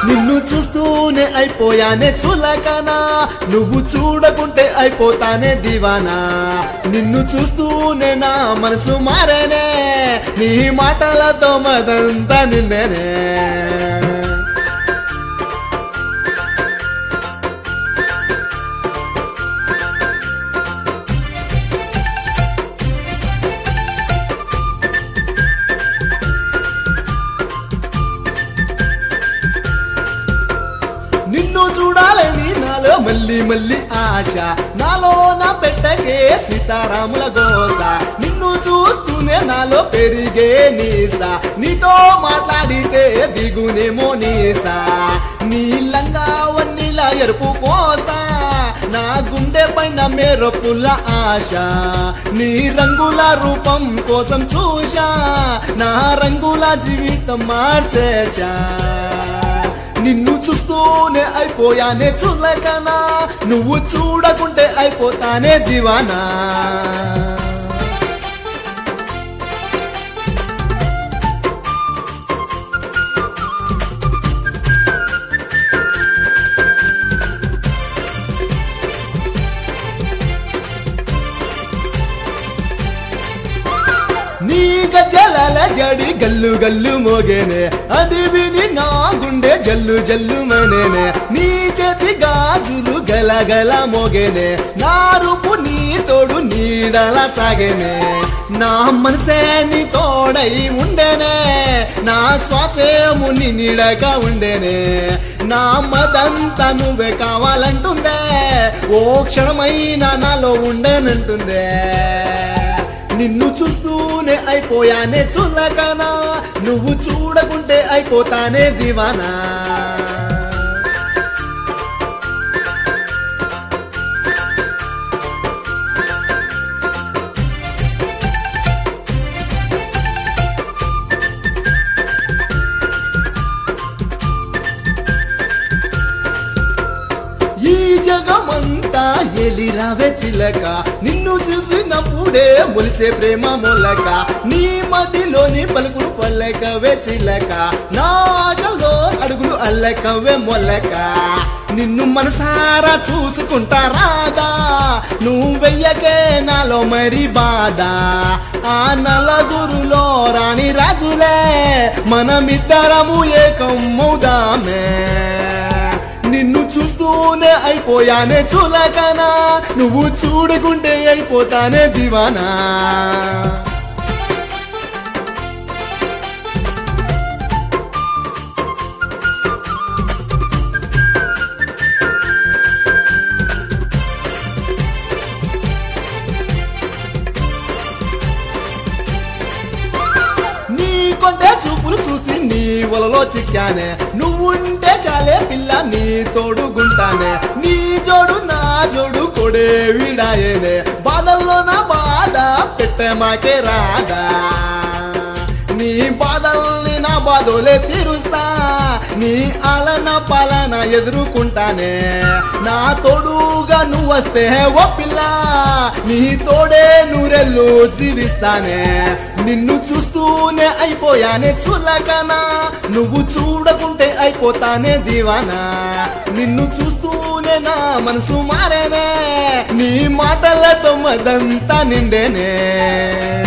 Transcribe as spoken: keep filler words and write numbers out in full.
నిన్ను చూస్తూనే అయిపోయానే చులకనా, నువ్వు చూడకుంటే అయిపోతానే దివానా. నిన్ను చూస్తూనే నా మనసు మారేనే, నీ మాటలతో మదంతా నిన్నేనే. నిన్ను చూడాలని నాలో మళ్ళీ మళ్ళీ ఆశ, నాలో నా పెట్టకే సీతారాముల గోస. నిన్ను చూస్తూనే నాలో పెరిగే నీస, నీతో మాట్లాడితే దిగునేమో నీస. నీలంగా వన్నీలా ఎరుపు కోస, నా గుండె పైన మెరుపుల ఆశ. నీ రంగుల రూపం కోసం చూశా, నా రంగుల జీవితం మార్చేశా. నిన్ను చూస్తూనే అయిపోయానే చులకనా, నువ్వు చూడకుంటే అయిపోతానే దివానా. నీ గజల జడి గల్లు గల్లు మోగేనే, అది విని నా గుండె జల్లు జల్లు మనేనే. నీ చేతి గాజులు గల గల మోగేనే, నా రూపు నీ తోడు నీడల సాగేనే. నా మనసే నీ తోడై ఉండేనే, నా శ్వాసేము నీ నీడగా ఉండేనే. నా మదంతా నువ్వే కావాలంటుందే, ఓ క్షణమైనా నాలో ఉండేనంటుందే. నిన్ను చూస్తూనే అయిపోయానే చులకనా, నువ్వు చూడకుంటే అయిపోతానే దివానా. ఈ జగమంతా ఎలిరావే చిలక, నిన్ను చూసినప్పుడే మొలిసే ప్రేమ మొలక. నీ మదిలోని పలుకులు పల్లెకవే చిలక, నా ఆశలో అడుగులు అల్లకవే మొలక. నిన్ను మనసారా చూసుకుంటా రాదా, నువ్వెయ్యకే నాలో మరి బాధ. ఆ నలుగురులో రాణి రాజులే, మనమిద్దరము ఏకమవుదామే. నిన్ను చూస్తూనే అయిపోయానే చులకనా, నువ్వు చూడకుంటే అయిపోతానే దివానా. నీ కొంటే చూపులు చూసి నీ వలలో చిక్కానే, నువ్వుంటే చాలే పిల్ల నీ తోడుగుంటానే. నీ జోడు నా జోడు కొడే విడాయేనే, బాధల్లో నా బాధ పెట్టే మాకే రాదా. నీ బాధల్ని నా బాధలే తీరుస్తా, నీ ఆలన పాలన ఎదుర్కొంటానే. నా తోడుగా నువ్వొస్తే ఓ పిల్ల, నీ తోడే నూరెళ్ళు జీవిస్తానే. నిన్ను చూస్తూనే అయిపోయానే చులకనా, నువ్వు చూడకుంటే అయిపోతానే దివానా. నిన్ను చూస్తూనే నా మనసు మారేనే, నీ మాటలతో మదంతా నిండేనే.